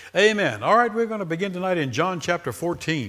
Amen. All right, we're going to begin tonight in John chapter 14.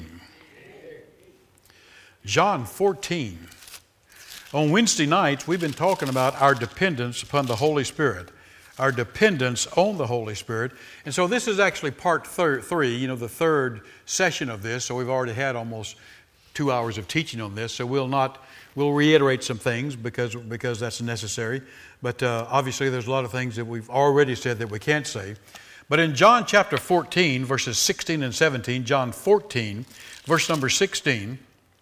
John 14. On Wednesday nights, we've been talking about our dependence upon the Holy Spirit. Our dependence on the Holy Spirit. And so this is actually part 3, the third session of this. So we've already had almost 2 hours of teaching on this. So we'll reiterate some things because that's necessary. But obviously there's a lot of things that we've already said that we can't say. But in John chapter 14, verses 16 and 17, John 14, verse number 16,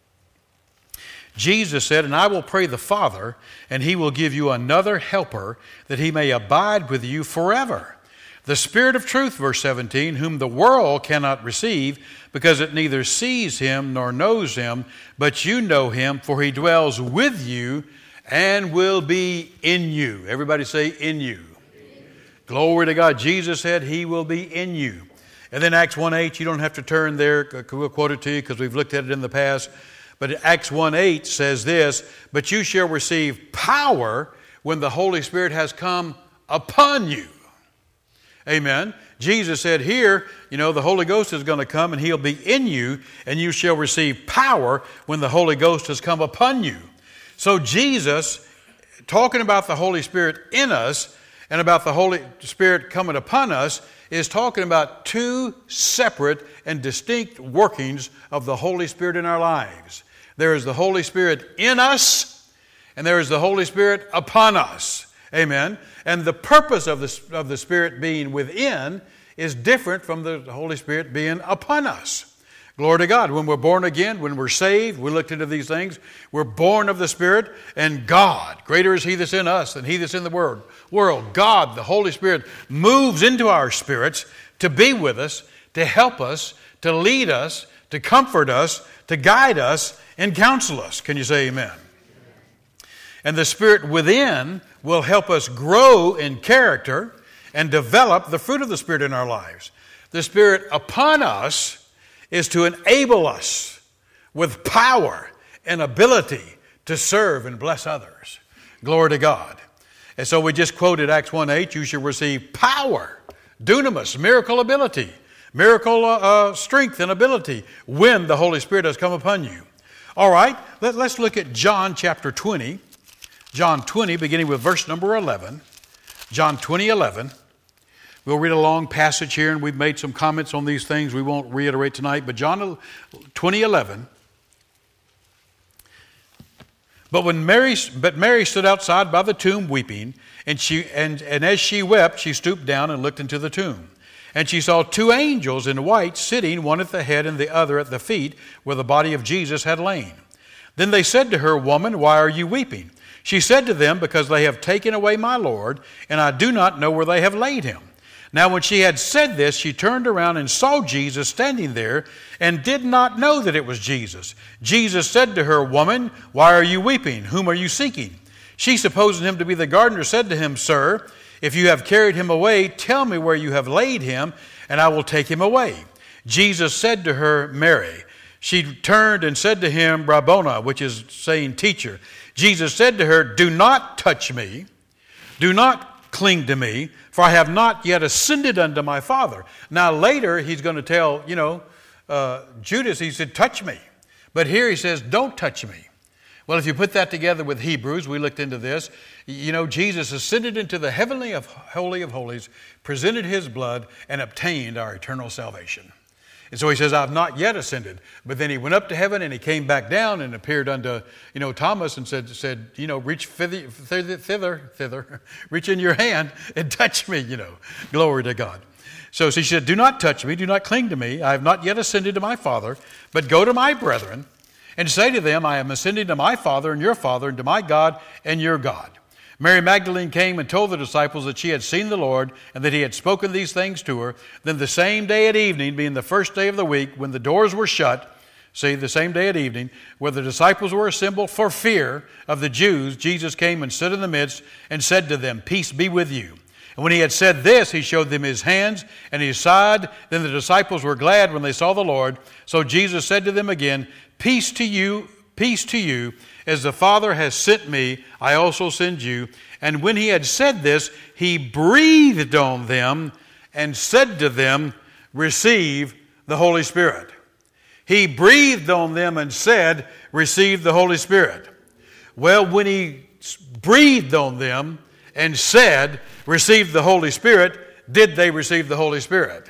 Jesus said, "And I will pray the Father, and He will give you another helper, that He may abide with you forever. The Spirit of truth," verse 17, "whom the world cannot receive, because it neither sees Him nor knows Him, but you know Him, for He dwells with you and will be in you." Everybody say, in you. Glory to God. Jesus said He will be in you. And then Acts 1:8, you don't have to turn there. We'll quote it to you because we've looked at it in the past. But Acts 1:8 says this, "But you shall receive power when the Holy Spirit has come upon you." Amen. Jesus said here, the Holy Ghost is going to come and He'll be in you, and you shall receive power when the Holy Ghost has come upon you. So Jesus, talking about the Holy Spirit in us and about the Holy Spirit coming upon us, is talking about two separate and distinct workings of the Holy Spirit in our lives. There is the Holy Spirit in us, and there is the Holy Spirit upon us. Amen. And the purpose of the Spirit being within is different from the Holy Spirit being upon us. Glory to God. When we're born again, when we're saved, we looked into these things. We're born of the Spirit, and God, greater is He that's in us than he that's in the world. God, the Holy Spirit, moves into our spirits to be with us, to help us, to lead us, to comfort us, to guide us, and counsel us. Can you say amen? And the Spirit within will help us grow in character and develop the fruit of the Spirit in our lives. The Spirit upon us is to enable us with power and ability to serve and bless others. Glory to God. And so we just quoted Acts 1:8, "You shall receive power," dunamis, miracle ability, miracle strength and ability when the Holy Spirit has come upon you. All right, let's look at John chapter 20. John 20, beginning with verse number 11. John 20:11. We'll read a long passage here, and we've made some comments on these things. We won't reiterate tonight, but John 20:11. But Mary stood outside by the tomb weeping, and as she wept, she stooped down and looked into the tomb. And she saw two angels in white sitting, one at the head and the other at the feet, where the body of Jesus had lain. Then they said to her, "Woman, why are you weeping?" She said to them, "Because they have taken away my Lord, and I do not know where they have laid Him." Now when she had said this, she turned around and saw Jesus standing there, and did not know that it was Jesus. Jesus said to her, "Woman, why are you weeping? Whom are you seeking?" She, supposing Him to be the gardener, said to Him, "Sir, if you have carried Him away, tell me where you have laid Him, and I will take Him away." Jesus said to her, "Mary." She turned and said to Him, "Rabboni," which is saying teacher. Jesus said to her, "Do not touch me. Do not cling to me, for I have not yet ascended unto my Father." Now later He's going to tell, Judas, He said, "Touch me." But here He says, "Don't touch me." Well, if you put that together with Hebrews, we looked into this, Jesus ascended into the heavenly holy of holies, presented His blood, and obtained our eternal salvation. And so He says, "I've not yet ascended." But then He went up to heaven, and He came back down and appeared unto, Thomas and said, "Reach thither, reach in your hand and touch me, Glory to God. So she said, "Do not touch me, do not cling to me. I have not yet ascended to my Father, but go to my brethren and say to them, I am ascending to my Father and your Father, and to my God and your God." Mary Magdalene came and told the disciples that she had seen the Lord, and that He had spoken these things to her. Then the same day at evening, being the first day of the week, when the doors were shut, the same day at evening, where the disciples were assembled for fear of the Jews, Jesus came and stood in the midst and said to them, "Peace be with you." And when He had said this, He showed them His hands and His side. Then the disciples were glad when they saw the Lord. So Jesus said to them again, "Peace to you, peace to you. As the Father has sent me, I also send you." And when He had said this, He breathed on them and said to them, receive the Holy Spirit. He breathed on them and said, receive the Holy Spirit. Well, when he breathed on them and said, receive the Holy Spirit, did they receive the Holy Spirit?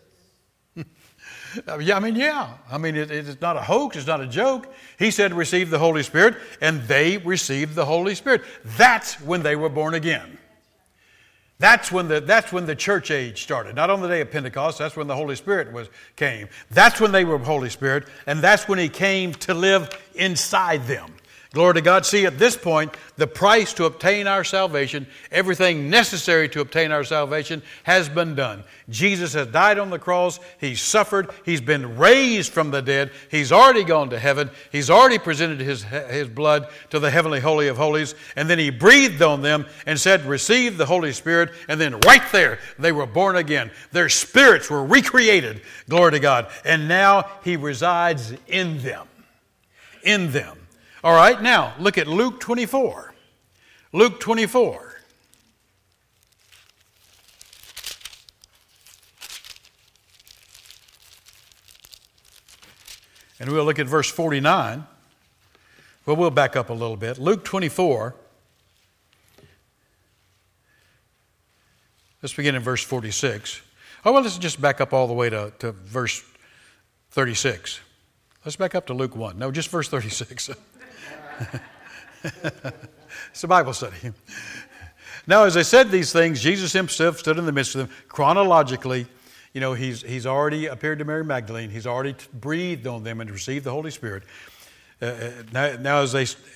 Yeah. It's not a hoax. It's not a joke. He said, receive the Holy Spirit, and they received the Holy Spirit. That's when they were born again. That's when the church age started. Not on the day of Pentecost. That's when the Holy Spirit came. That's when they were Holy Spirit, and that's when He came to live inside them. Glory to God. See, at this point, the price to obtain our salvation, everything necessary to obtain our salvation has been done. Jesus has died on the cross. He's suffered. He's been raised from the dead. He's already gone to heaven. He's already presented His blood to the heavenly Holy of Holies. And then He breathed on them and said, receive the Holy Spirit. And then right there, they were born again. Their spirits were recreated. Glory to God. And now He resides in them. In them. All right, now look at Luke 24. Luke 24. And we'll look at verse 49. Well, we'll back up a little bit. Luke 24. Let's begin in verse 46. Oh, well, let's just back up all the way to verse 36. Let's back up to Luke 1. No, just verse 36. It's a Bible study. Now, as I said these things, Jesus Himself stood in the midst of them. Chronologically, He's already appeared to Mary Magdalene. He's already breathed on them and received the Holy Spirit. Now, as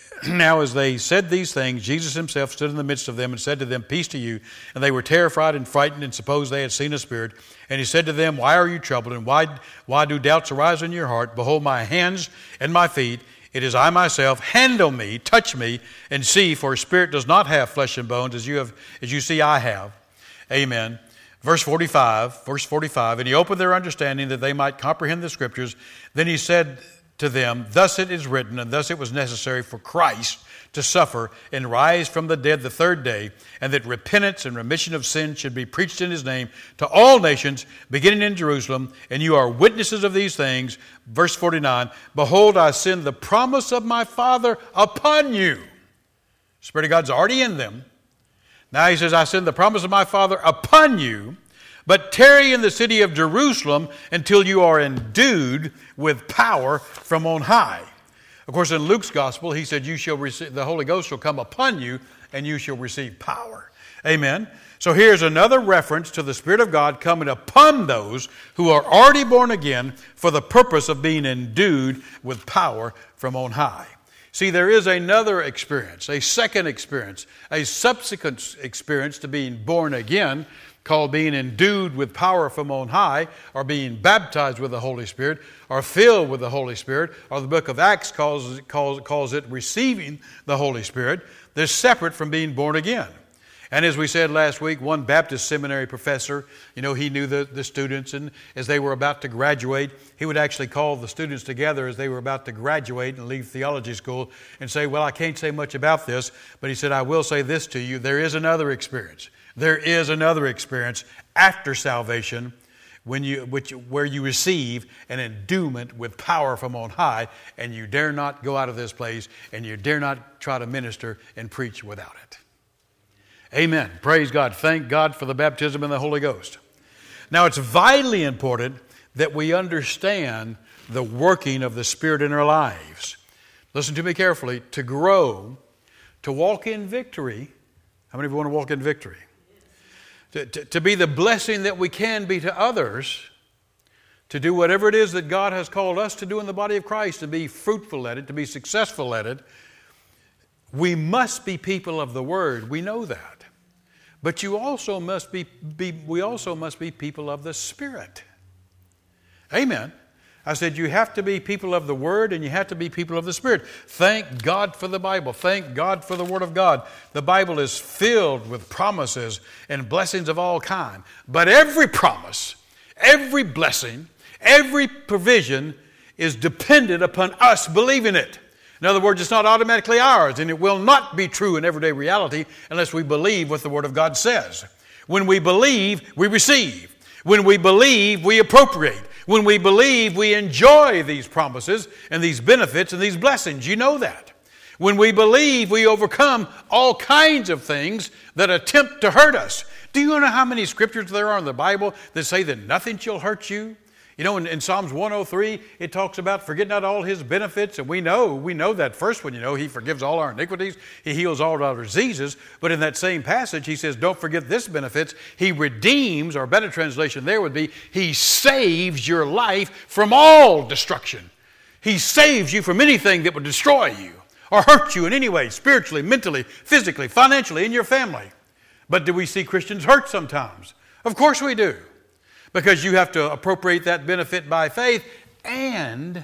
they said these things, Jesus Himself stood in the midst of them and said to them, peace to you. And they were terrified and frightened and supposed they had seen a spirit. And He said to them, why are you troubled? And why do doubts arise in your heart? Behold, my hands and my feet. It is I myself. Handle me, touch me, and see, for a spirit does not have flesh and bones, as you see I have. Amen. Verse 45, and He opened their understanding that they might comprehend the Scriptures. Then He said to them, thus it is written, and thus it was necessary for Christ to suffer and rise from the dead the third day, and that repentance and remission of sin should be preached in His name to all nations, beginning in Jerusalem, and you are witnesses of these things. Verse 49, behold, I send the promise of my Father upon you. The Spirit of God's already in them. Now He says, I send the promise of my Father upon you, but tarry in the city of Jerusalem until you are endued with power from on high. Of course, in Luke's gospel, he said, you shall receive, the Holy Ghost shall come upon you, and you shall receive power. Amen. So here's another reference to the Spirit of God coming upon those who are already born again for the purpose of being endued with power from on high. See, there is another experience, a second experience, a subsequent experience to being born again, called being endued with power from on high, or being baptized with the Holy Spirit, or filled with the Holy Spirit, or the book of Acts calls it receiving the Holy Spirit. They're separate from being born again. And as we said last week, one Baptist seminary professor, he knew the students, and as they were about to graduate, he would actually call the students together as they were about to graduate and leave theology school and say, well, I can't say much about this, but he said, I will say this to you, there is another experience. There is another experience after salvation where you receive an endowment with power from on high, and you dare not go out of this place, and you dare not try to minister and preach without it. Amen. Praise God. Thank God for the baptism in the Holy Ghost. Now, it's vitally important that we understand the working of the Spirit in our lives. Listen to me carefully. To grow, to walk in victory. How many of you want to walk in victory? To be the blessing that we can be to others, to do whatever it is that God has called us to do in the body of Christ, to be fruitful at it, to be successful at it, we must be people of the Word. We know that. But we also must be people of the Spirit. Amen. I said you have to be people of the Word and you have to be people of the Spirit. Thank God for the Bible. Thank God for the Word of God. The Bible is filled with promises and blessings of all kind. But every promise, every blessing, every provision is dependent upon us believing it. In other words, it's not automatically ours, and it will not be true in everyday reality unless we believe what the Word of God says. When we believe, we receive. When we believe, we appropriate. When we believe, we enjoy these promises and these benefits and these blessings. You know that. When we believe, we overcome all kinds of things that attempt to hurt us. Do you know how many scriptures there are in the Bible that say that nothing shall hurt you? You know, in Psalms 103, it talks about forget not all His benefits. And we know that first one, He forgives all our iniquities. He heals all our diseases. But in that same passage, He says, don't forget this benefits. He redeems, or a better translation there would be, He saves your life from all destruction. He saves you from anything that would destroy you or hurt you in any way, spiritually, mentally, physically, financially, in your family. But do we see Christians hurt sometimes? Of course we do. Because you have to appropriate that benefit by faith, and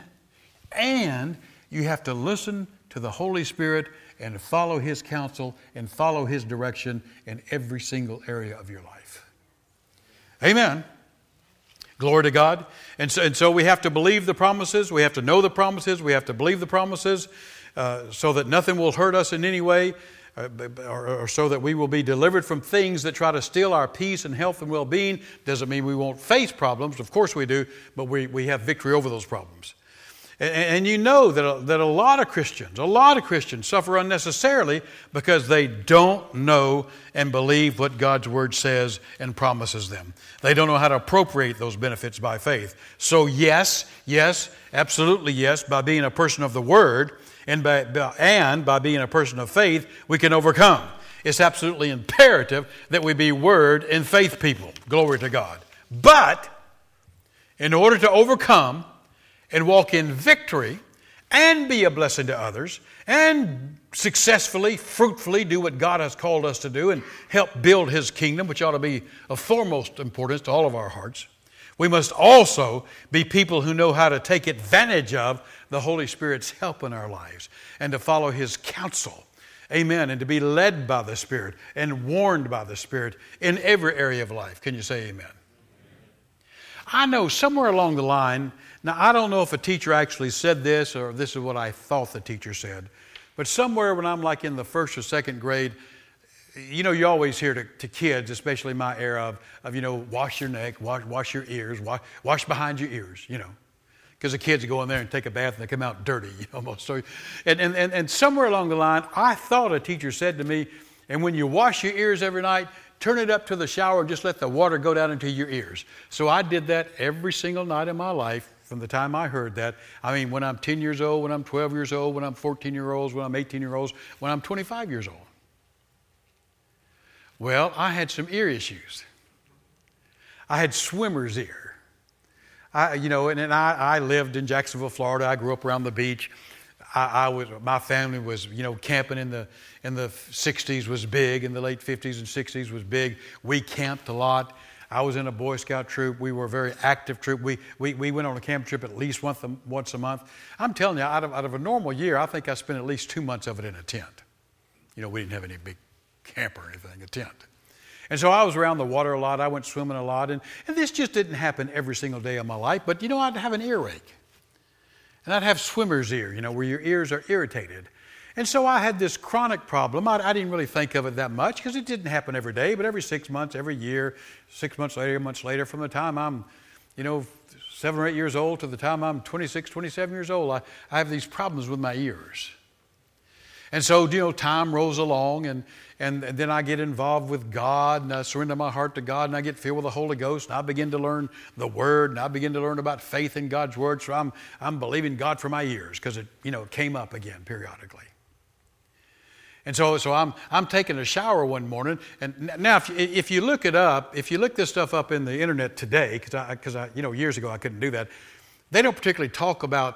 you have to listen to the Holy Spirit and follow His counsel and follow His direction in every single area of your life. Amen. Glory to God. And so we have to believe the promises. We have to know the promises. We have to believe the promises so that nothing will hurt us in any way. Or so that we will be delivered from things that try to steal our peace and health and well-being. Doesn't mean we won't face problems. Of course we do, but we have victory over those problems. And you know that a lot of Christians suffer unnecessarily because they don't know and believe what God's Word says and promises them. They don't know how to appropriate those benefits by faith. So yes, absolutely yes, by being a person of the Word, and by being a person of faith, we can overcome. It's absolutely imperative that we be Word and faith people. Glory to God. But in order to overcome and walk in victory and be a blessing to others and successfully, fruitfully do what God has called us to do and help build His kingdom, which ought to be of foremost importance to all of our hearts, we must also be people who know how to take advantage of the Holy Spirit's help in our lives and to follow His counsel. Amen. And to be led by the Spirit and warned by the Spirit in every area of life. Can you say amen? I know somewhere along the line, now I don't know if a teacher actually said this or this is what I thought the teacher said, but somewhere when I'm like in the first or second grade, you always hear to kids, especially my era, of wash your neck, wash your ears, wash behind your ears, because the kids go in there and take a bath and they come out dirty, almost. So, and somewhere along the line, I thought a teacher said to me, and when you wash your ears every night, turn it up to the shower and just let the water go down into your ears. So I did that every single night in my life from the time I heard that. I mean, when I'm 10 years old, when I'm 12 years old, when I'm 14-year-olds, when I'm 18-year-olds, when I'm 25 years old. Well, I had some ear issues. I had swimmer's ear. I lived in Jacksonville, Florida. I grew up around the beach. My family was, camping in the 60s was big. In the late 50s and 60s was big. We camped a lot. I was in a Boy Scout troop. We were a very active troop. We went on a camp trip at least once a month. I'm telling you, out of a normal year, I think I spent at least 2 months of it in a tent. We didn't have any big camp or anything, a tent. And so I was around the water a lot. I went swimming a lot. And this just didn't happen every single day of my life. But, I'd have an earache. And I'd have swimmer's ear, where your ears are irritated. And so I had this chronic problem. I didn't really think of it that much because it didn't happen every day. But every 6 months, every year, 6 months later, from the time I'm, 7 or 8 years old to the time I'm 26, 27 years old, I have these problems with my ears. And so, time rolls along and then I get involved with God and I surrender my heart to God and I get filled with the Holy Ghost and I begin to learn the Word and I begin to learn about faith in God's Word. So I'm believing God for my ears because it, came up again periodically. And so I'm taking a shower one morning, and now if you look it up, if you look this stuff up in the internet today, because I years ago I couldn't do that, they don't particularly talk about.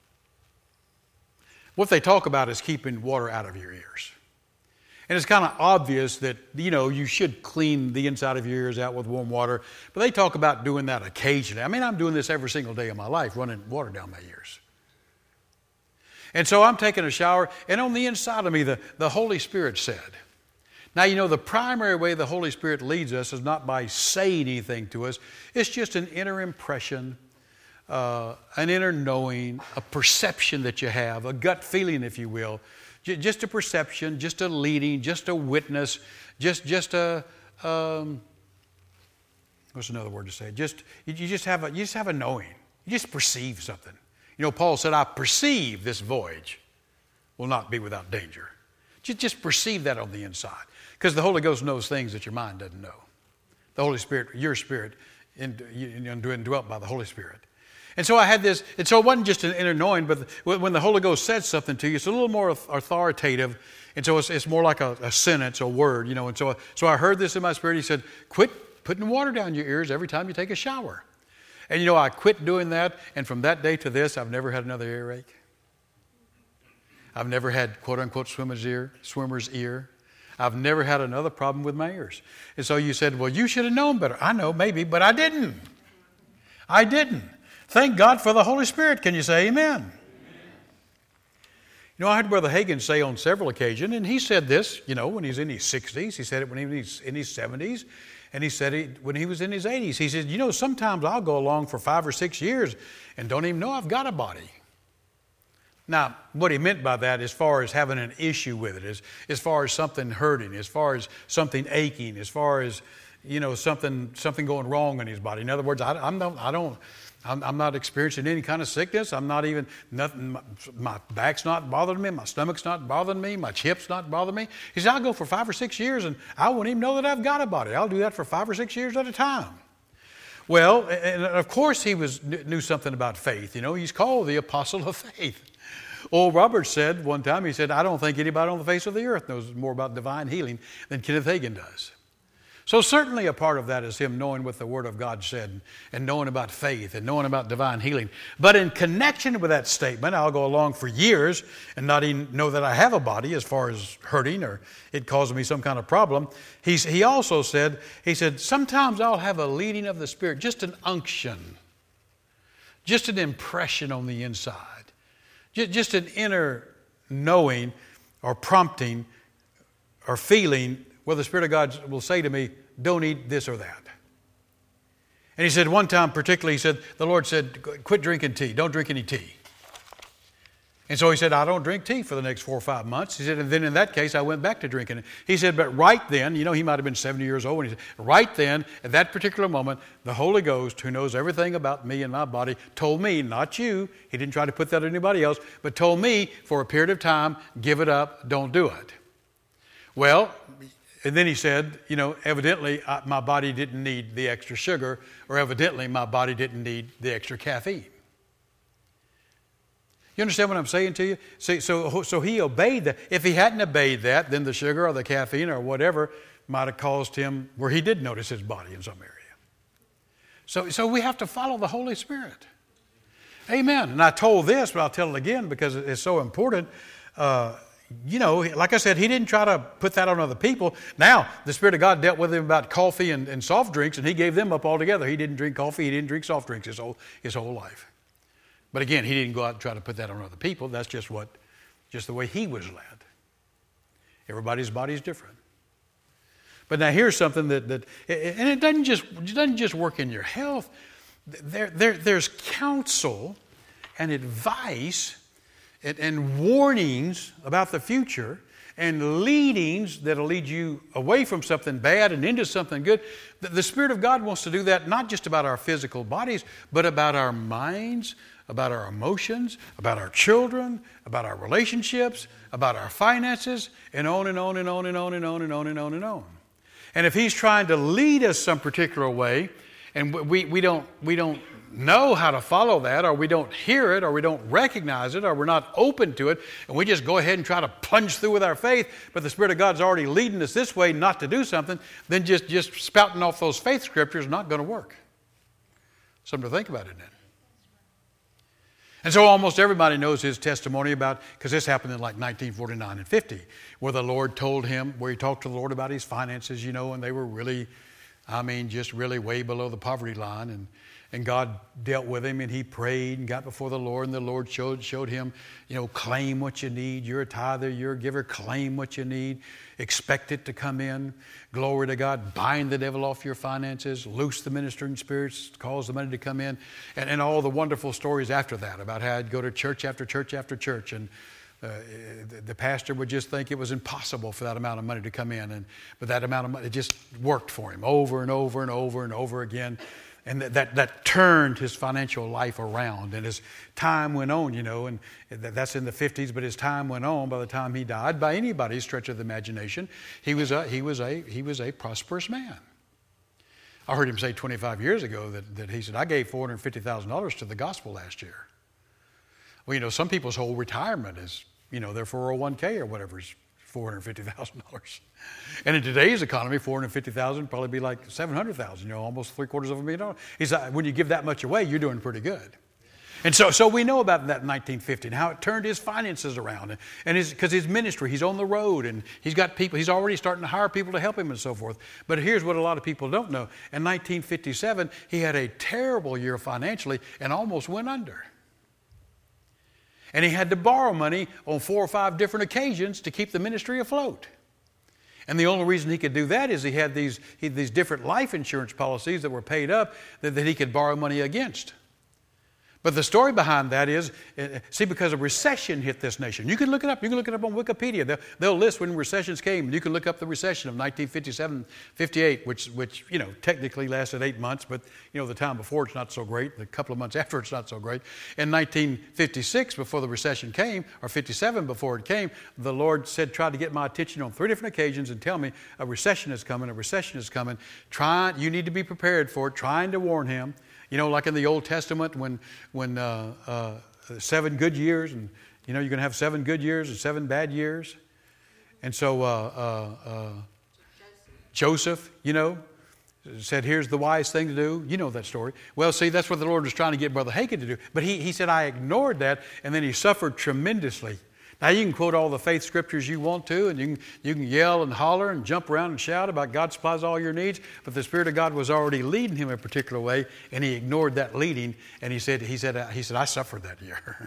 What they talk about is keeping water out of your ears. And it's kind of obvious that, you should clean the inside of your ears out with warm water. But they talk about doing that occasionally. I mean, I'm doing this every single day of my life, running water down my ears. And so I'm taking a shower, and on the inside of me, the Holy Spirit said. Now, the primary way the Holy Spirit leads us is not by saying anything to us. It's just an inner impression, an inner knowing, a perception that you have, a gut feeling, if you will. Just a perception, just a leading, just a witness, just a what's another word to say? You just have a knowing. You just perceive something. You know, Paul said, I perceive this voyage will not be without danger. Just perceive that on the inside. Because the Holy Ghost knows things that your mind doesn't know. The Holy Spirit, your spirit, indwelt by the Holy Spirit. And so I had this, and so it wasn't just an inner knowing, but when the Holy Ghost said something to you, it's a little more authoritative, and so it's more like a sentence, a word, you know. And so I heard this in my spirit. He said, quit putting water down your ears every time you take a shower. And you know, I quit doing that, and from that day to this, I've never had another earache. I've never had, quote unquote, swimmer's ear. I've never had another problem with my ears. And so you said, well, you should have known better. I know, maybe, but I didn't. Thank God for the Holy Spirit. Can you say amen? You know, I heard Brother Hagin say on several occasions, and he said this, you know, when he's in his 60s. He said it when he was in his 70s. And he said it when he was in his 80s. He said, you know, sometimes I'll go along for 5 or 6 years and don't even know I've got a body. Now, what he meant by that, as far as having an issue with it, as far as something hurting, as far as something aching, as far as, you know, something going wrong in his body. In other words, I'm not experiencing any kind of sickness. I'm not even, nothing, my back's not bothering me, my stomach's not bothering me, my hip's not bothering me. He said, I'll go for 5 or 6 years and I won't even know that I've got a body. I'll do that for 5 or 6 years at a time. Well, and of course he knew something about faith. You know, he's called the apostle of faith. Old Robert said one time, he said, I don't think anybody on the face of the earth knows more about divine healing than Kenneth Hagin does. So certainly a part of that is him knowing what the Word of God said and knowing about faith and knowing about divine healing. But in connection with that statement, I'll go along for years and not even know that I have a body as far as hurting or it causing me some kind of problem. He also said, sometimes I'll have a leading of the Spirit, just an unction, just an impression on the inside, just an inner knowing or prompting or feeling where the Spirit of God will say to me, don't eat this or that. And he said one time particularly, the Lord said, quit drinking tea. Don't drink any tea. And so he said, I don't drink tea for the next 4 or 5 months. He said, and then in that case, I went back to drinking it. He said, but right then, you know, he might have been 70 years old. And he said, right then, at that particular moment, the Holy Ghost, who knows everything about me and my body, told me, not you, he didn't try to put that on anybody else, but told me for a period of time, give it up, don't do it. Well, and then he said, you know, evidently my body didn't need the extra sugar, or evidently my body didn't need the extra caffeine. You understand what I'm saying to you? See, so he obeyed that. If he hadn't obeyed that, then the sugar or the caffeine or whatever might have caused him where he did notice his body in some area. So we have to follow the Holy Spirit. Amen. And I told this, but I'll tell it again because it's so important. You know, like I said, he didn't try to put that on other people. Now, the Spirit of God dealt with him about coffee and soft drinks, and he gave them up altogether. He didn't drink coffee. He didn't drink soft drinks his whole life. But again, he didn't go out and try to put that on other people. That's just the way he was led. Everybody's body is different. But now here's something that and it doesn't just work in your health. There's counsel and advice and warnings about the future and leadings that'll lead you away from something bad and into something good. The Spirit of God wants to do that not just about our physical bodies, but about our minds, about our emotions, about our children, about our relationships, about our finances, and on and on and on and on and on and on and on and on. And if He's trying to lead us some particular way, and we don't know how to follow that, or we don't hear it, or we don't recognize it, or we're not open to it, and we just go ahead and try to plunge through with our faith, but the Spirit of God's already leading us this way not to do something, then just spouting off those faith scriptures is not going to work. Something to think about, isn't it? And so almost everybody knows his testimony about, because this happened in like 1949 and 50, where the Lord told him, where he talked to the Lord about his finances, you know, and they were really, just really way below the poverty line. And God dealt with him, and he prayed and got before the Lord, and the Lord showed him, you know, claim what you need. You're a tither, you're a giver, claim what you need. Expect it to come in. Glory to God. Bind the devil off your finances. Loose the ministering spirits. Cause the money to come in. And all the wonderful stories after that about how I'd go to church after church after church. And the pastor would just think it was impossible for that amount of money to come in. But that amount of money, it just worked for him over and over and over and over again. And that turned his financial life around. And as time went on, and that's in the 50s, but as time went on, by the time he died, by anybody's stretch of the imagination, he was a prosperous man. I heard him say 25 years ago that he said, I gave $450,000 to the gospel last year. Well, some people's whole retirement is, their 401k or whatever is $450,000. And in today's economy, $450,000 would probably be like $700,000, almost $750,000. He said, when you give that much away, you're doing pretty good. And so we know about that in 1950 and how it turned his finances around. And because his ministry, he's on the road and he's got people, he's already starting to hire people to help him and so forth. But here's what a lot of people don't know. In 1957, he had a terrible year financially and almost went under. And he had to borrow money on 4 or 5 different occasions to keep the ministry afloat. And the only reason he could do that is he had these different life insurance policies that were paid up that he could borrow money against. But the story behind that is, because a recession hit this nation. You can look it up. You can look it up on Wikipedia. They'll list when recessions came. You can look up the recession of 1957-58, which technically lasted 8 months, but the time before it's not so great. The couple of months after it's not so great. In 1956, before the recession came, or 57 before it came, the Lord tried to get my attention on 3 different occasions and tell me a recession is coming. A recession is coming. You need to be prepared for it. Trying to warn him. Like in the Old Testament when 7 good years, and you're going to have 7 good years and 7 bad years. And so Joseph, said, here's the wise thing to do. You know that story. Well, see, that's what the Lord was trying to get Brother Hagin to do. But he said, I ignored that, and then he suffered tremendously. Now, you can quote all the faith scriptures you want to, and you can yell and holler and jump around and shout about God supplies all your needs, but the Spirit of God was already leading him a particular way, and he ignored that leading, and he said, I suffered that year.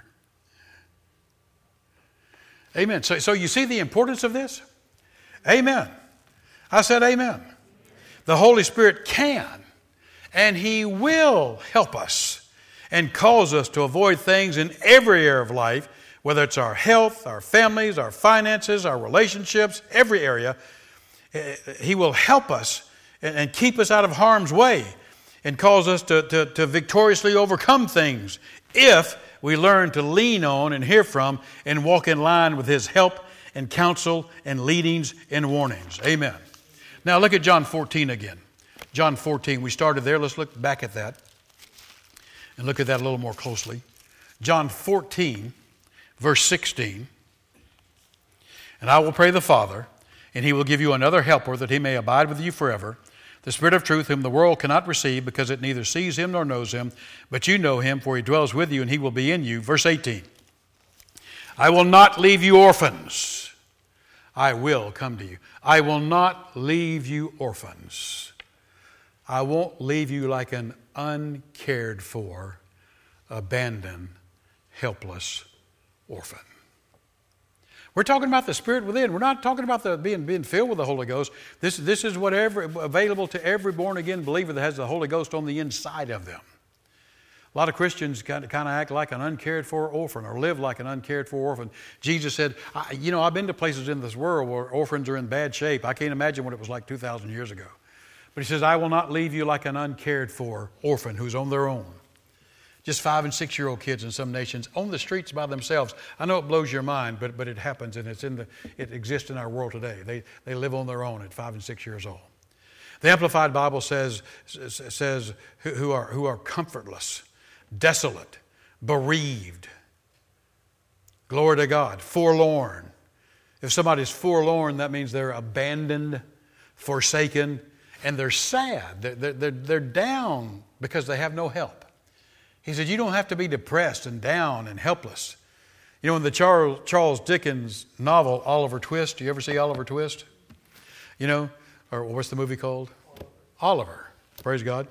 Amen. So you see the importance of this? Amen. I said amen. The Holy Spirit can, and He will help us and cause us to avoid things in every area of life, whether it's our health, our families, our finances, our relationships, every area. He will help us and keep us out of harm's way and cause us to victoriously overcome things if we learn to lean on and hear from and walk in line with His help and counsel and leadings and warnings. Amen. Now look at John 14 again. John 14, we started there. Let's look back at that and look at that a little more closely. John 14, verse 16, and I will pray the Father, and He will give you another helper that He may abide with you forever, the Spirit of truth whom the world cannot receive because it neither sees Him nor knows Him, but you know Him, for He dwells with you and He will be in you. Verse 18, I will not leave you orphans. I will come to you. I will not leave you orphans. I won't leave you like an uncared for, abandoned, helpless orphan. We're talking about the Spirit within. We're not talking about being filled with the Holy Ghost. This is whatever available to every born-again believer that has the Holy Ghost on the inside of them. A lot of Christians kind of act like an uncared for orphan or live like an uncared for orphan. Jesus said, I've been to places in this world where orphans are in bad shape. I can't imagine what it was like 2,000 years ago. But He says, I will not leave you like an uncared for orphan who's on their own. Just 5- and 6-year-old kids in some nations on the streets by themselves. I know it blows your mind, but it happens, and it exists in our world today. They live on their own at 5 and 6 years old. The Amplified Bible says who are comfortless, desolate, bereaved. Glory to God. Forlorn. If somebody's forlorn, that means they're abandoned, forsaken, and they're sad. They're down because they have no help. He said, you don't have to be depressed and down and helpless. In the Charles Dickens novel, Oliver Twist, do you ever see Oliver Twist? Or what's the movie called? Oliver. Praise God.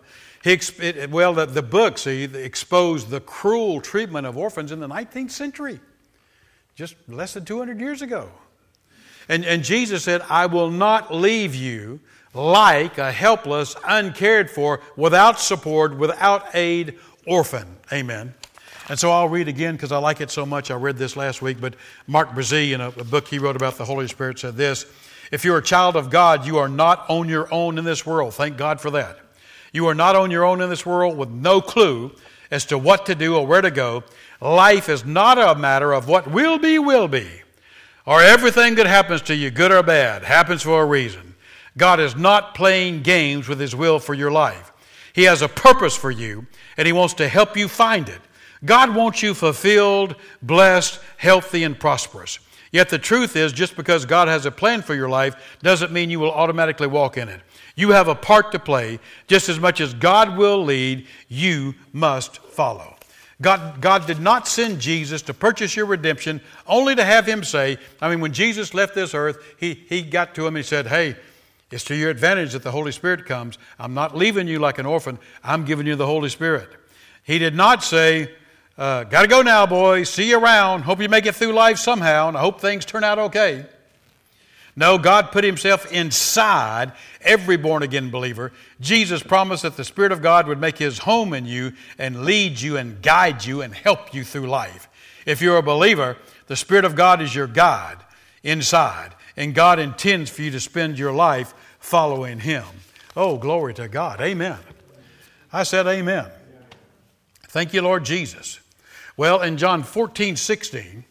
The book, exposed the cruel treatment of orphans in the 19th century, just less than 200 years ago. And Jesus said, I will not leave you like a helpless, uncared for, without support, without aid orphan. Amen. And so I'll read again because I like it so much. I read this last week, but Mark Brzee, in a book he wrote about the Holy Spirit, said this: if you're a child of God, you are not on your own in this world. Thank God for that. You are not on your own in this world with no clue as to what to do or where to go. Life is not a matter of what will be, or everything that happens to you, good or bad, happens for a reason. God is not playing games with His will for your life. He has a purpose for you, and He wants to help you find it. God wants you fulfilled, blessed, healthy, and prosperous. Yet the truth is, just because God has a plan for your life doesn't mean you will automatically walk in it. You have a part to play. Just as much as God will lead, you must follow. God did not send Jesus to purchase your redemption only to have Him say, when Jesus left this earth, He got to him and He said, hey, it's to your advantage that the Holy Spirit comes. I'm not leaving you like an orphan. I'm giving you the Holy Spirit. He did not say, got to go now, boys. See you around. Hope you make it through life somehow, and I hope things turn out okay. No, God put Himself inside every born-again believer. Jesus promised that the Spirit of God would make His home in you and lead you and guide you and help you through life. If you're a believer, the Spirit of God is your guide inside, and God intends for you to spend your life following Him. Oh, glory to God. Amen. I said amen. Thank you, Lord Jesus. Well, in John 14:16,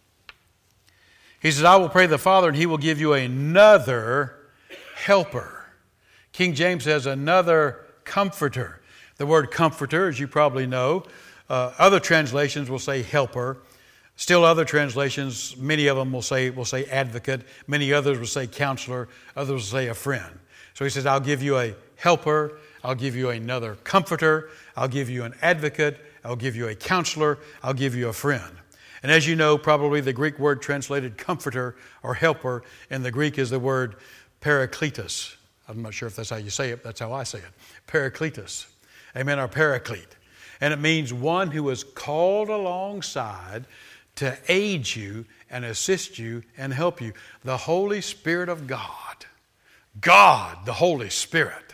He says, I will pray the Father, and He will give you another helper. King James says another comforter. The word comforter, as you probably know, other translations will say helper. Still other translations, many of them will say advocate. Many others will say counselor. Others will say a friend. So He says, I'll give you a helper. I'll give you another comforter. I'll give you an advocate. I'll give you a counselor. I'll give you a friend. And as you know, probably the Greek word translated comforter or helper in the Greek is the word parakletos. I'm not sure if that's how you say it, but that's how I say it. Parakletos. Amen, or paraclete. And it means one who is called alongside to aid you and assist you and help you. The Holy Spirit of God. God, the Holy Spirit.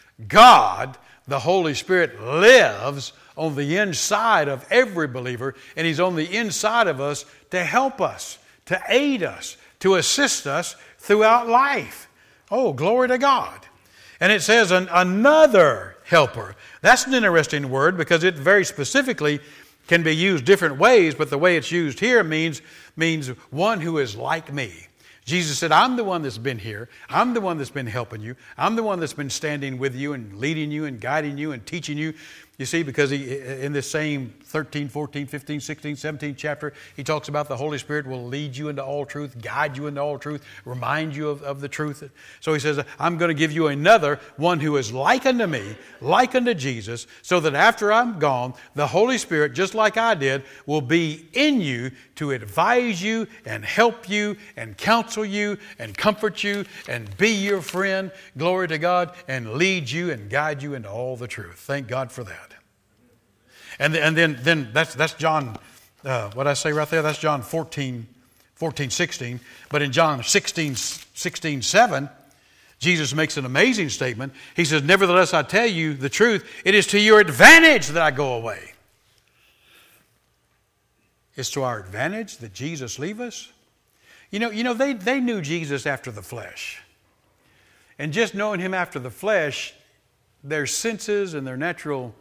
God, the Holy Spirit, lives on the inside of every believer, and He's on the inside of us to help us, to aid us, to assist us throughout life. Oh, glory to God. And it says another helper. That's an interesting word because it very specifically can be used different ways, but the way it's used here means one who is like me. Jesus said, I'm the one that's been here. I'm the one that's been helping you. I'm the one that's been standing with you and leading you and guiding you and teaching you. You see, because in this same 13, 14, 15, 16, 17 chapter, He talks about the Holy Spirit will lead you into all truth, guide you into all truth, remind you of the truth. So He says, I'm going to give you another one who is like unto me, like unto Jesus, so that after I'm gone, the Holy Spirit, just like I did, will be in you to advise you and help you and counsel you and comfort you and be your friend, glory to God, and lead you and guide you into all the truth. Thank God for that. And then that's John, what I say right there, that's John 14:16. But in John 16:7, Jesus makes an amazing statement. He says, nevertheless, I tell you the truth, it is to your advantage that I go away. It's to our advantage that Jesus leave us. You know, they knew Jesus after the flesh. And just knowing Him after the flesh, their senses and their natural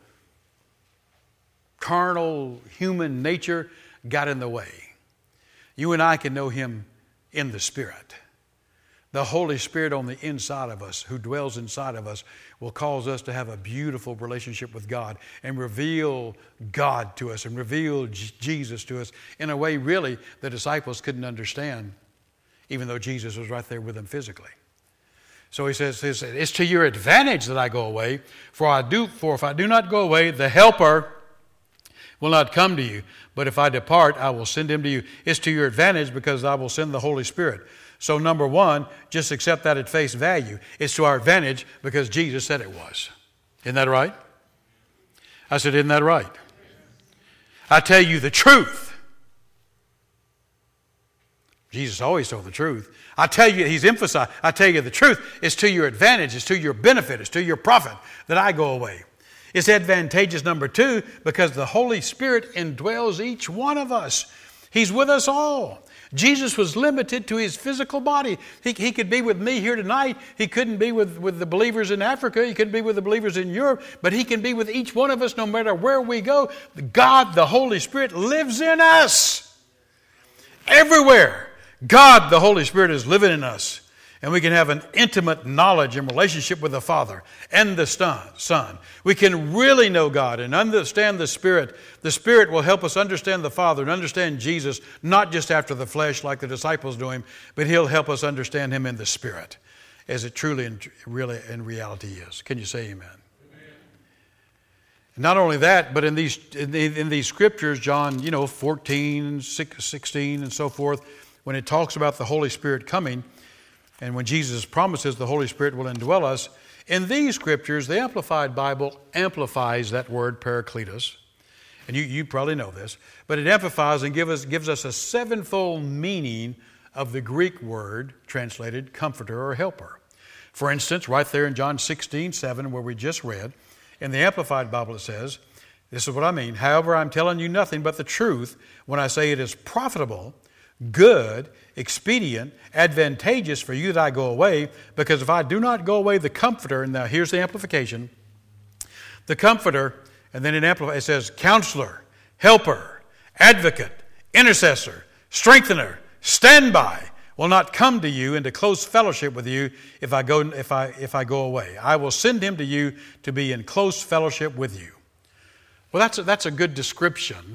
carnal human nature got in the way. You and I can know Him in the Spirit. The Holy Spirit on the inside of us, who dwells inside of us, will cause us to have a beautiful relationship with God and reveal God to us and reveal Jesus to us in a way really the disciples couldn't understand, even though Jesus was right there with them physically. So He says, it's to your advantage that I go away, for if I do not go away, the Helper will not come to you. But if I depart, I will send Him to you. It's to your advantage because I will send the Holy Spirit. So number one, just accept that at face value. It's to our advantage because Jesus said it was. Isn't that right? I said, isn't that right? I tell you the truth. Jesus always told the truth. I tell you, He's emphasized, I tell you the truth. It's to your advantage. It's to your benefit. It's to your profit that I go away. It's advantageous, number two, because the Holy Spirit indwells each one of us. He's with us all. Jesus was limited to his physical body. He could be with me here tonight. He couldn't be with the believers in Africa. He couldn't be with the believers in Europe. But he can be with each one of us no matter where we go. God, the Holy Spirit, lives in us. Everywhere. God, the Holy Spirit, is living in us. And we can have an intimate knowledge and relationship with the Father and the Son. We can really know God and understand the Spirit. The Spirit will help us understand the Father and understand Jesus, not just after the flesh like the disciples do him, but he'll help us understand him in the Spirit, as it truly and really in reality is. Can you say amen? Not only that, but in these scriptures, John 14, 16, and so forth, when it talks about the Holy Spirit coming, and when Jesus promises the Holy Spirit will indwell us, in these scriptures, the Amplified Bible amplifies that word parakletos. And you probably know this. But it amplifies and gives us a sevenfold meaning of the Greek word translated comforter or helper. For instance, right there in John 16:7, where we just read, in the Amplified Bible it says, this is what I mean, however, I'm telling you nothing but the truth when I say it is profitable, good, expedient, advantageous for you that I go away, because if I do not go away, the Comforter, and now here's the amplification, the Comforter, and then it says Counselor, Helper, Advocate, Intercessor, Strengthener, Standby, will not come to you into close fellowship with you if I go away. I will send him to you to be in close fellowship with you. Well, that's a good description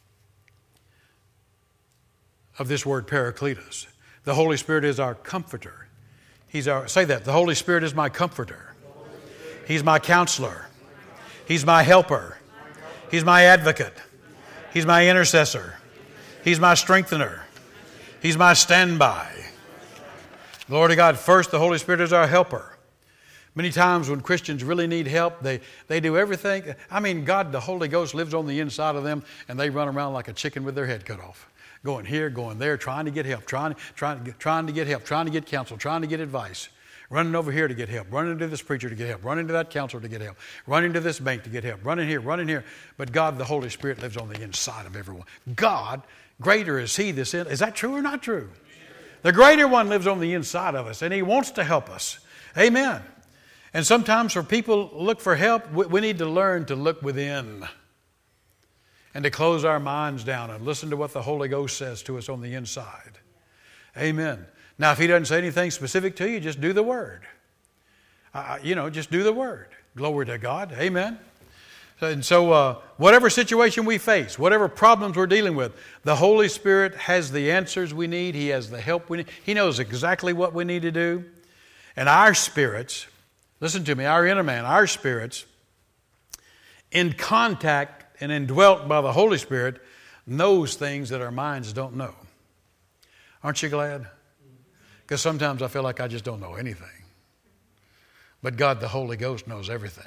of this word parakletos. The Holy Spirit is our comforter. Say that, the Holy Spirit is my comforter. He's my counselor. He's my helper. He's my advocate. He's my intercessor. He's my strengthener. He's my standby. Glory to God. First, the Holy Spirit is our helper. Many times when Christians really need help, they do everything. I mean, God, the Holy Ghost lives on the inside of them, and they run around like a chicken with their head cut off. Going here, going there, trying to get help, trying to get help, trying to get counsel, trying to get advice, running over here to get help, running to this preacher to get help, running to that counselor to get help, running to this bank to get help, running here. But God, the Holy Spirit, lives on the inside of everyone. God, greater is He that's in. Is that true or not true? The greater one lives on the inside of us, and He wants to help us. Amen. And sometimes for people look for help, we need to learn to look within and to close our minds down and listen to what the Holy Ghost says to us on the inside. Amen. Now, if He doesn't say anything specific to you, just do the Word. Just do the Word. Glory to God. Amen. And so whatever situation we face, whatever problems we're dealing with, the Holy Spirit has the answers we need. He has the help we need. He knows exactly what we need to do. And our spirits, listen to me, our inner man, our spirits, in contact and indwelt by the Holy Spirit, knows things that our minds don't know. Aren't you glad? Because sometimes I feel like I just don't know anything. But God, the Holy Ghost, knows everything.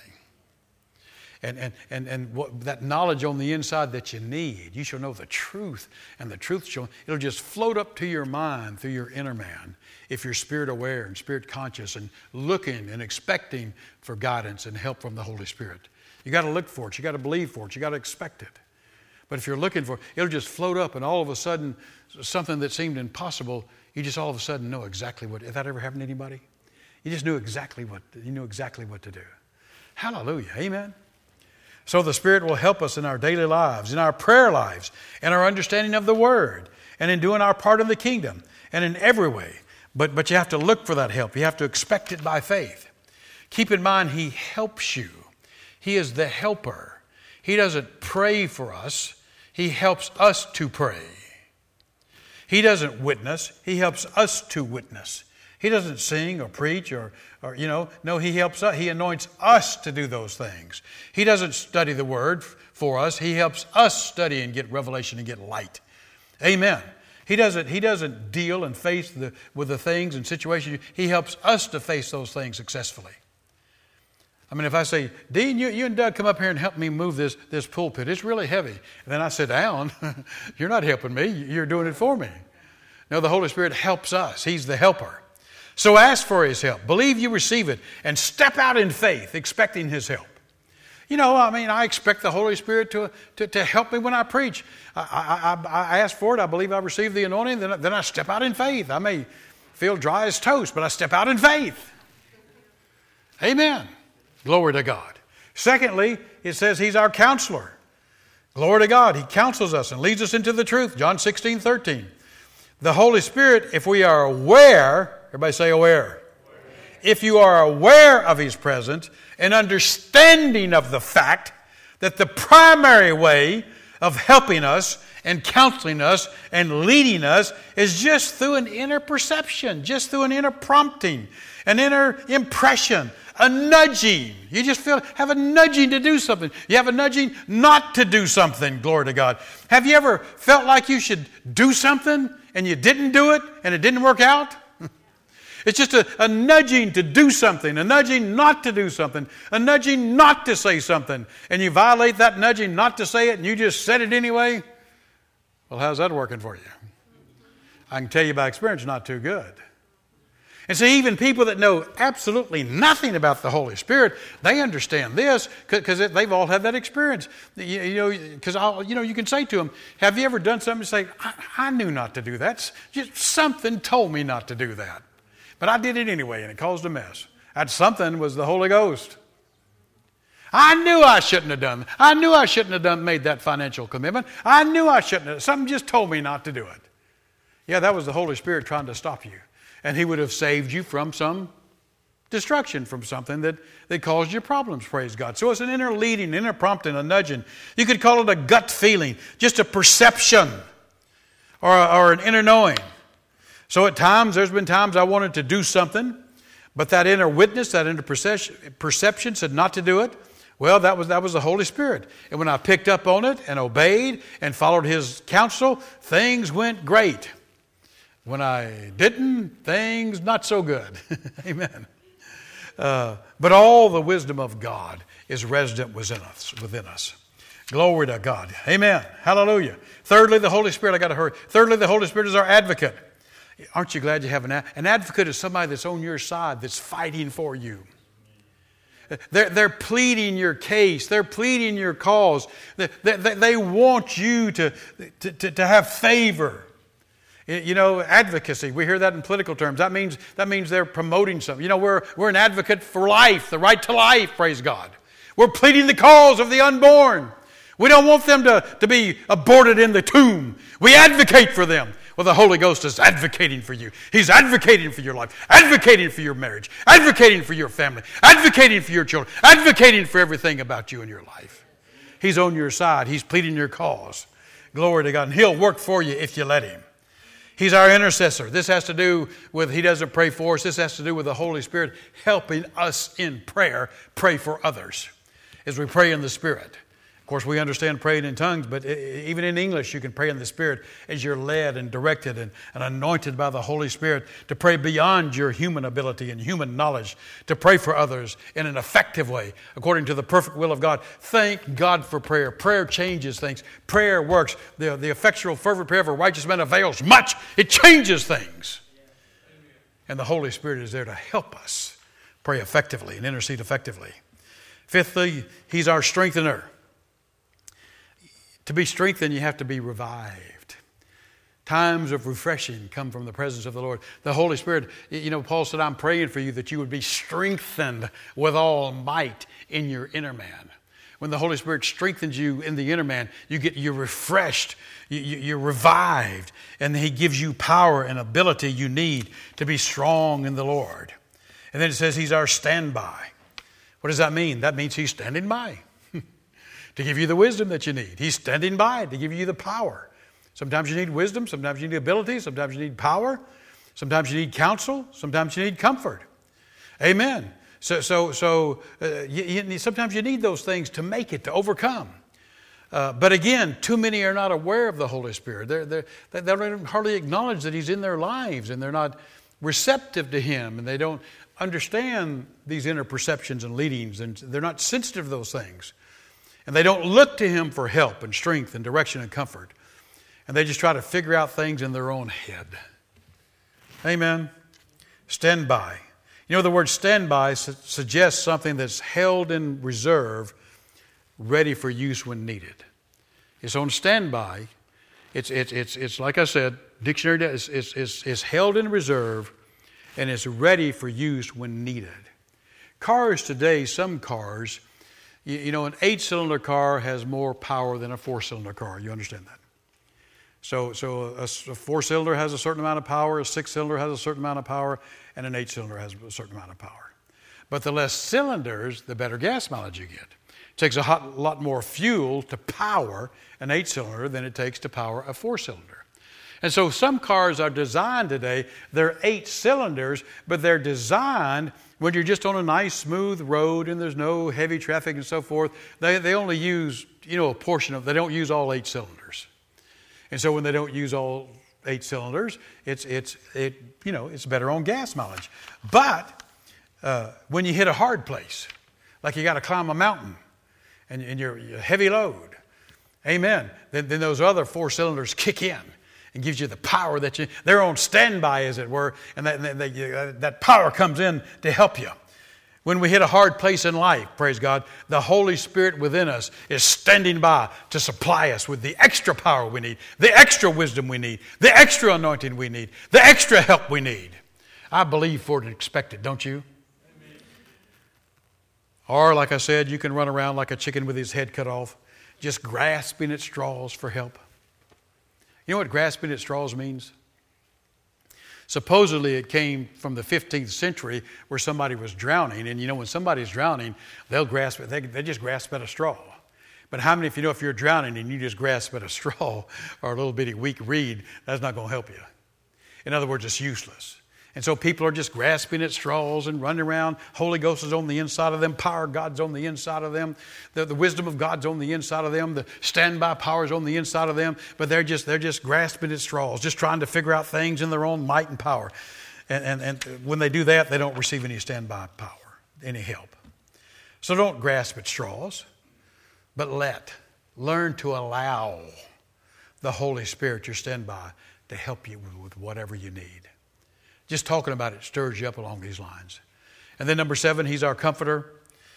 And what, that knowledge on the inside that you need, you shall know the truth, and the truth it'll just float up to your mind through your inner man if you're spirit aware and spirit conscious and looking and expecting for guidance and help from the Holy Spirit. You got to look for it. You got to believe for it. You got to expect it. But if you're looking for it, it'll just float up, and all of a sudden, something that seemed impossible, you just all of a sudden know exactly what. Has that ever happened to anybody? You just knew exactly what to do. Hallelujah. Amen. So the Spirit will help us in our daily lives, in our prayer lives, in our understanding of the Word, and in doing our part in the kingdom, and in every way. But you have to look for that help. You have to expect it by faith. Keep in mind, He helps you. He is the helper. He doesn't pray for us. He helps us to pray. He doesn't witness. He helps us to witness. He doesn't sing or preach or no, He helps us. He anoints us to do those things. He doesn't study the Word for us. He helps us study and get revelation and get light. Amen. He doesn't deal and face with the things and situations. He helps us to face those things successfully. I mean, if I say, Dean, you and Doug come up here and help me move this pulpit. It's really heavy. And then I sit down. You're not helping me. You're doing it for me. No, the Holy Spirit helps us. He's the helper. So ask for His help. Believe you receive it. And step out in faith, expecting His help. I expect the Holy Spirit to help me when I preach. I ask for it. I believe I receive the anointing. Then I step out in faith. I may feel dry as toast, but I step out in faith. Amen. Glory to God. Secondly, it says He's our counselor. Glory to God. He counsels us and leads us into the truth. John 16:13. The Holy Spirit, if we are aware, everybody say aware. If you are aware of His presence and understanding of the fact that the primary way of helping us and counseling us and leading us is just through an inner perception, just through an inner prompting, an inner impression, a nudging. You just have a nudging to do something. You have a nudging not to do something, glory to God. Have you ever felt like you should do something and you didn't do it and it didn't work out? It's just a nudging to do something, a nudging not to do something, a nudging not to say something, and you violate that nudging not to say it and you just said it anyway. Well, how's that working for you? I can tell you by experience, not too good. And see, even people that know absolutely nothing about the Holy Spirit, they understand this because they've all had that experience. Because you can say to them, have you ever done something and say, I knew not to do that. Just something told me not to do that. But I did it anyway, and it caused a mess. That something was the Holy Ghost. I knew I shouldn't have done. I knew I shouldn't have made that financial commitment. I knew I shouldn't have. Something just told me not to do it. Yeah, that was the Holy Spirit trying to stop you. And He would have saved you from some destruction, from something that caused you problems, praise God. So it's an inner leading, inner prompting, a nudging. You could call it a gut feeling, just a perception or an inner knowing. So at times, there's been times I wanted to do something, but that inner witness, that inner perception said not to do it. Well, that was the Holy Spirit. And when I picked up on it and obeyed and followed His counsel, things went great. When I didn't, things not so good. Amen. But all the wisdom of God is resident within us. Glory to God. Amen. Hallelujah. Thirdly, the Holy Spirit, I got to hurry. Thirdly, the Holy Spirit is our advocate. Aren't you glad you have an advocate? Is somebody that's on your side, that's fighting for you. They're pleading your case. They're pleading your cause. They want you to have favor. Advocacy. We hear that in political terms. That means they're promoting something. We're an advocate for life, the right to life. Praise God. We're pleading the cause of the unborn. We don't want them to be aborted in the tomb. We advocate for them. Well, the Holy Ghost is advocating for you. He's advocating for your life, advocating for your marriage, advocating for your family, advocating for your children, advocating for everything about you in your life. He's on your side. He's pleading your cause. Glory to God. And He'll work for you if you let Him. He's our intercessor. This has to do with, He doesn't pray for us. This has to do with the Holy Spirit helping us in prayer, pray for others as we pray in the Spirit. Of course, we understand praying in tongues, but even in English, you can pray in the Spirit as you're led and directed and anointed by the Holy Spirit to pray beyond your human ability and human knowledge, to pray for others in an effective way, according to the perfect will of God. Thank God for prayer. Prayer changes things. Prayer works. The effectual, fervent prayer of a righteous man avails much. It changes things. And the Holy Spirit is there to help us pray effectively and intercede effectively. Fifthly, He's our strengthener. To be strengthened, you have to be revived. Times of refreshing come from the presence of the Lord. The Holy Spirit, Paul said, I'm praying for you that you would be strengthened with all might in your inner man. When the Holy Spirit strengthens you in the inner man, you're refreshed, you're revived, and He gives you power and ability you need to be strong in the Lord. And then it says He's our standby. What does that mean? That means He's standing by to give you the wisdom that you need. He's standing by to give you the power. Sometimes you need wisdom, sometimes you need ability, sometimes you need power, sometimes you need counsel, sometimes you need comfort. Amen. So sometimes you need those things to make it, to overcome. But again, too many are not aware of the Holy Spirit. They don't hardly acknowledge that He's in their lives, and they're not receptive to Him, and they don't understand these inner perceptions and leadings, and they're not sensitive to those things. And they don't look to Him for help and strength and direction and comfort. And they just try to figure out things in their own head. Amen. Stand by. The word stand by suggests something that's held in reserve ready for use when needed. It's on standby. It's like I said, dictionary is held in reserve and it's ready for use when needed. Cars today, some cars, you know, an 8-cylinder car has more power than a 4-cylinder car. You understand that? So a 4-cylinder has a certain amount of power, a 6-cylinder has a certain amount of power, and an 8-cylinder has a certain amount of power. But the less cylinders, the better gas mileage you get. It takes a lot more fuel to power an 8-cylinder than it takes to power a 4-cylinder. And so some cars are designed today, they're 8 cylinders, but they're designed when you're just on a nice smooth road and there's no heavy traffic and so forth. They only use, you know, a portion of, they don't use all 8 cylinders. And so when they don't use all 8 cylinders, it's better on gas mileage. But when you hit a hard place, like you got to climb a mountain and you're a heavy load, amen, then those other 4 cylinders kick in and gives you the power that they're on standby, as it were, and that power comes in to help you. When we hit a hard place in life, praise God, the Holy Spirit within us is standing by to supply us with the extra power we need, the extra wisdom we need, the extra anointing we need, the extra help we need. I believe for it and expect it, don't you? Amen. Or, like I said, you can run around like a chicken with his head cut off, just grasping at straws for help. You know what grasping at straws means? Supposedly it came from the 15th century where somebody was drowning. And you know, when somebody's drowning, they'll grasp it. They just grasp at a straw. But how many of you know if you're drowning and you just grasp at a straw or a little bitty weak reed, that's not going to help you. In other words, it's useless. And so people are just grasping at straws and running around. Holy Ghost is on the inside of them. Power of God's on the inside of them. The wisdom of God's on the inside of them. The standby power is on the inside of them. But they're just grasping at straws, just trying to figure out things in their own might and power. And when they do that, they don't receive any standby power, any help. So don't grasp at straws, but learn to allow the Holy Spirit, your standby, to help you with whatever you need. Just talking about it stirs you up along these lines. And then number 7, he's our comforter.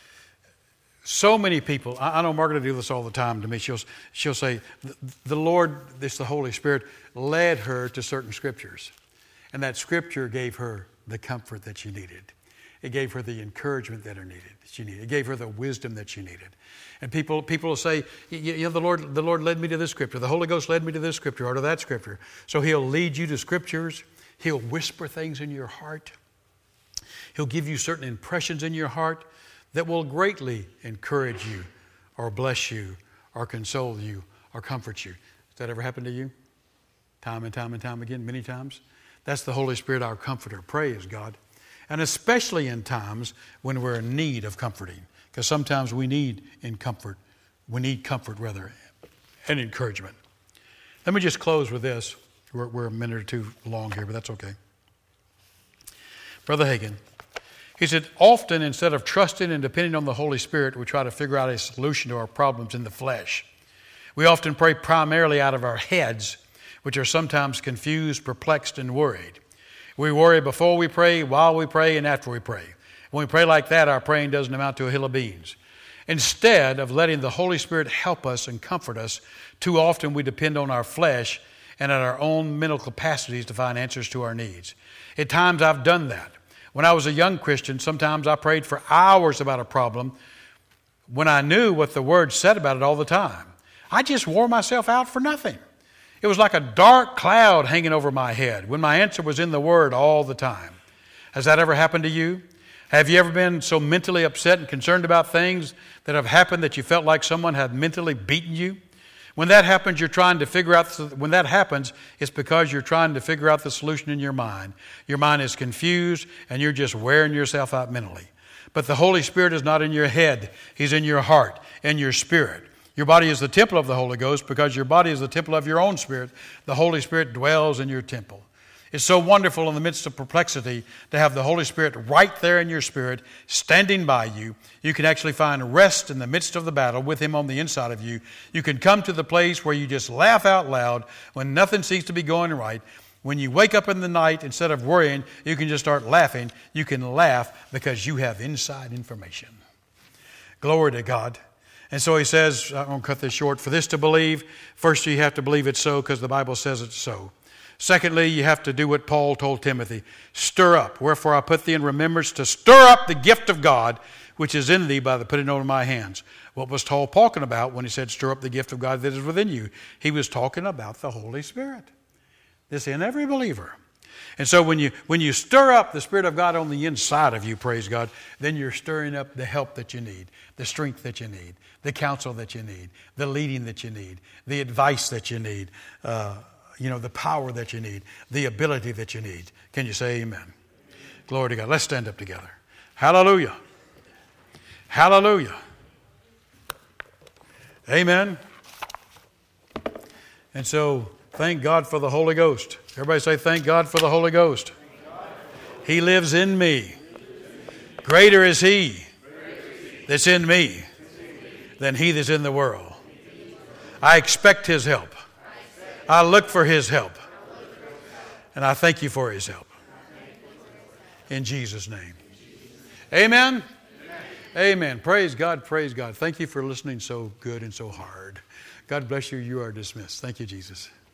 So many people, I know Margaret will do this all the time to me. She'll say, the Lord, the Holy Spirit, led her to certain scriptures. And that scripture gave her the comfort that she needed. It gave her the encouragement that she needed. It gave her the wisdom that she needed. And people will say, you know, the Lord led me to this scripture. The Holy Ghost led me to this scripture or to that scripture. So he'll lead you to scriptures. He'll whisper things in your heart. He'll give you certain impressions in your heart that will greatly encourage you or bless you or console you or comfort you. Has that ever happened to you? Time and time and time again, many times? That's the Holy Spirit, our comforter. Praise God. And especially in times when we're in need of comforting. Because sometimes we need comfort, and encouragement. Let me just close with this. We're a minute or two long here, but that's okay. Brother Hagin, he said, often instead of trusting and depending on the Holy Spirit, we try to figure out a solution to our problems in the flesh. We often pray primarily out of our heads, which are sometimes confused, perplexed, and worried. We worry before we pray, while we pray, and after we pray. When we pray like that, our praying doesn't amount to a hill of beans. Instead of letting the Holy Spirit help us and comfort us, too often we depend on our flesh and at our own mental capacities to find answers to our needs. At times I've done that. When I was a young Christian, sometimes I prayed for hours about a problem when I knew what the Word said about it all the time. I just wore myself out for nothing. It was like a dark cloud hanging over my head when my answer was in the Word all the time. Has that ever happened to you? Have you ever been so mentally upset and concerned about things that have happened that you felt like someone had mentally beaten you? When that happens, it's because you're trying to figure out the solution in your mind. Your mind is confused and you're just wearing yourself out mentally. But the Holy Spirit is not in your head. He's in your heart and your spirit. Your body is the temple of the Holy Ghost because your body is the temple of your own spirit. The Holy Spirit dwells in your temple. It's so wonderful in the midst of perplexity to have the Holy Spirit right there in your spirit, standing by you. You can actually find rest in the midst of the battle with Him on the inside of you. You can come to the place where you just laugh out loud when nothing seems to be going right. When you wake up in the night, instead of worrying, you can just start laughing. You can laugh because you have inside information. Glory to God. And so he says, I'm going to cut this short, for this to believe, first you have to believe it's so because the Bible says it's so. Secondly, you have to do what Paul told Timothy. Stir up. Wherefore I put thee in remembrance to stir up the gift of God, which is in thee by the putting on of my hands. What was Paul talking about when he said, stir up the gift of God that is within you? He was talking about the Holy Spirit. This in every believer. And so when you stir up the Spirit of God on the inside of you, praise God, then you're stirring up the help that you need, the strength that you need, the counsel that you need, the leading that you need, the advice that you need, the power that you need, the ability that you need. Can you say amen? Glory to God. Let's stand up together. Hallelujah. Hallelujah. Amen. And so, thank God for the Holy Ghost. Everybody say, thank God for the Holy Ghost. He lives in me. Greater is He that's in me than he that's in the world. I expect His help. I look for His help. And I thank you for His help. In Jesus' name. Amen. Amen. Praise God. Praise God. Thank you for listening so good and so hard. God bless you. You are dismissed. Thank you, Jesus.